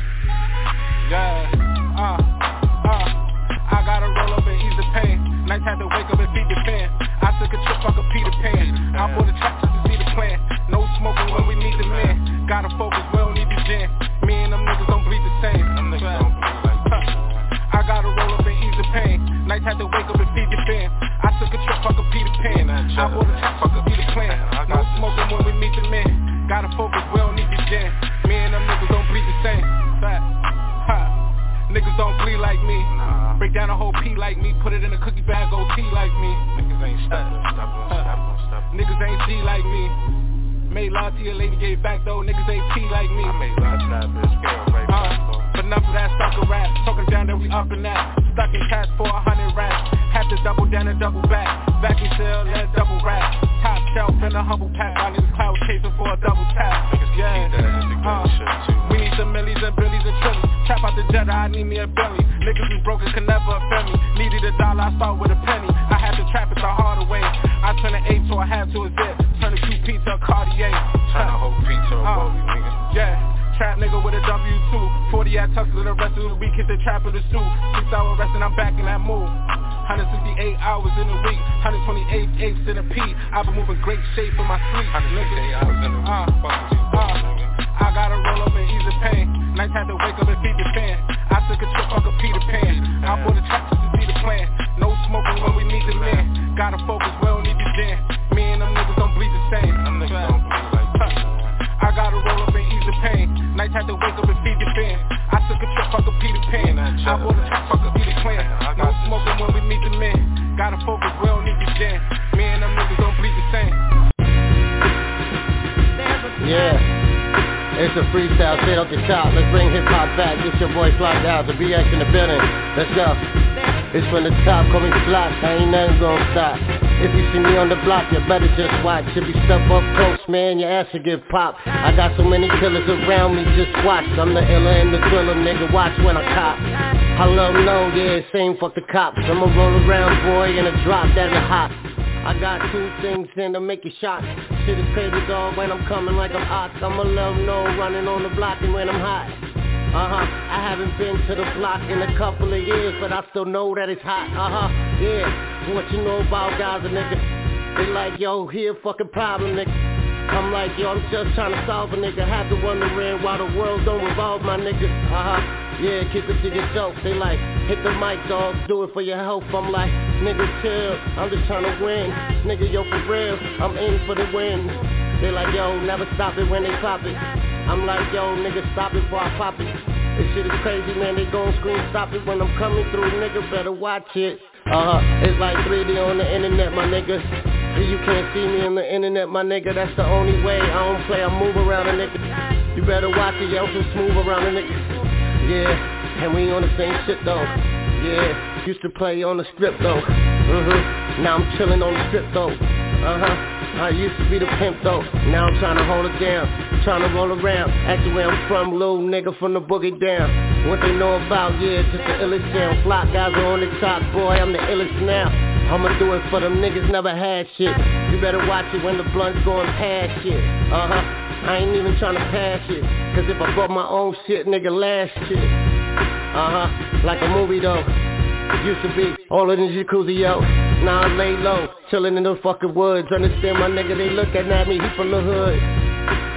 Yeah, I gotta roll up and ease the pain. Nights had to wake up and feed the fan. I took a trip, fuck a Peter Pan. I bought a track just to see the plan. No smoking when we need the man. Gotta focus, we don't need the jam. Me and them niggas don't bleed the same. I gotta roll up and ease the pain. Nights had to wake up and feed the fan. I took a trip, fuck a Peter Pan. I bought a track, fuck a Peter Pan. No smoking when we meet the man. Gotta focus, we don't need the jam. Me and them niggas don't bleed the same. Niggas don't bleed like me. Break down a whole P like me. Put it in a cookie bag, go T like me. Niggas ain't steppin'. Niggas ain't G like me. Made love to your lady, gave back though. Niggas ain't T like me. I made love to that bitch, girl, right back though. But enough of that sucker rap. Talking down that we up in that. Stuck in cash for 100 racks. Had to double down and double back. Back in sale, let double rap. Top shelf in a humble pack. My niggas cloud chasing for a double tap. Yeah. We need some millies and billies and trillies. Trap out the Jedi, I need me a belly. Niggas who's broken can never offend me. Needed a dollar, I start with a penny. I had to trap it the harder way. I turn an 8 so I have to a zip. Turn a QP to a Cartier. Turn a whole P to a Bowie, nigga. Yeah. Trap nigga with a W2. 40 at Tuxedo, the rest of the week hit the trap of the suit. 6 hour rest and I'm back in that mood. 168 hours in a week, 128 apes in a P. I've been moving great shape in my sleep. 168 hours in a week. I gotta roll up and ease the pain. Nights had to wake up and feed the fan. I took a trip, fuck a Peter Pan. I bought a track just to see the plan. No smoking when we meet the man. Gotta focus, we don't need the jam. Me and them niggas don't bleed the same. Them niggas don't bleed like that. I gotta roll up and ease the pain. Nights had to wake up and feed the fan. I took a trip, fuck a Peter Pan. I bought a track, fuck a Peter Pan. No smoking when we meet the man. Gotta focus, we don't need the jam. Me and them niggas don't bleed the same.
Yeah. It's a freestyle, straight off the top. Let's bring hip-hop back. This your boy Flock Down, the BX in the building. Let's go. It's from the top, call me Flock. I ain't nothing gonna stop. If you see me on the block, you better just watch. If you step up close, man, your ass will get popped. I got so many killers around me, just watch. I'm the iller and the thriller, nigga, watch when I cop. I love no, yeah, same fuck the cops. I'ma roll around, boy, in a drop that is hot. I got 2 things in to make you shot. Shit is crazy, dog, when I'm coming like I'm hot. I'ma let 'em know, running on the block and when I'm hot. I haven't been to the block in a couple of years, but I still know that it's hot. Yeah, what you know about Gaza, nigga? They like, yo, here fucking problem, nigga. I'm like, yo, I'm just trying to solve a nigga. Have to wondering why the world don't revolve, my nigga. Yeah, keep it to yourself. They like, hit the mic, dog, do it for your health. I'm like, nigga, chill, I'm just trying to win. Nigga, yo, for real, I'm in for the win. They like, yo, never stop it when they pop it. I'm like, yo, nigga, stop it before I pop it. This shit is crazy, man, they gon' scream, stop it when I'm coming through, nigga, better watch it. It's like 3D on the internet, my nigga. You can't see me on the internet, my nigga, that's the only way. I don't play, I move around a nigga. You better watch it, yo, so smooth around a nigga. Yeah, and we on the same shit though. Yeah, used to play on the strip though. Now I'm chillin' on the strip though. I used to be the pimp though. Now I'm trying to hold it down, trying to roll around. Actually where I'm from, little nigga from the boogie down. What they know about, yeah, just the illest sound. Flock guys are on the top, boy, I'm the illest now. I'ma do it for them niggas never had shit. You better watch it when the blunt's going past shit. I ain't even trying to pass it. Cause if I bought my own shit, nigga, last shit. Like a movie though. Used to be all in the jacuzzi, yo. Now I lay low, chillin' in the fucking woods. Understand my nigga, they looking at me, he from the hood.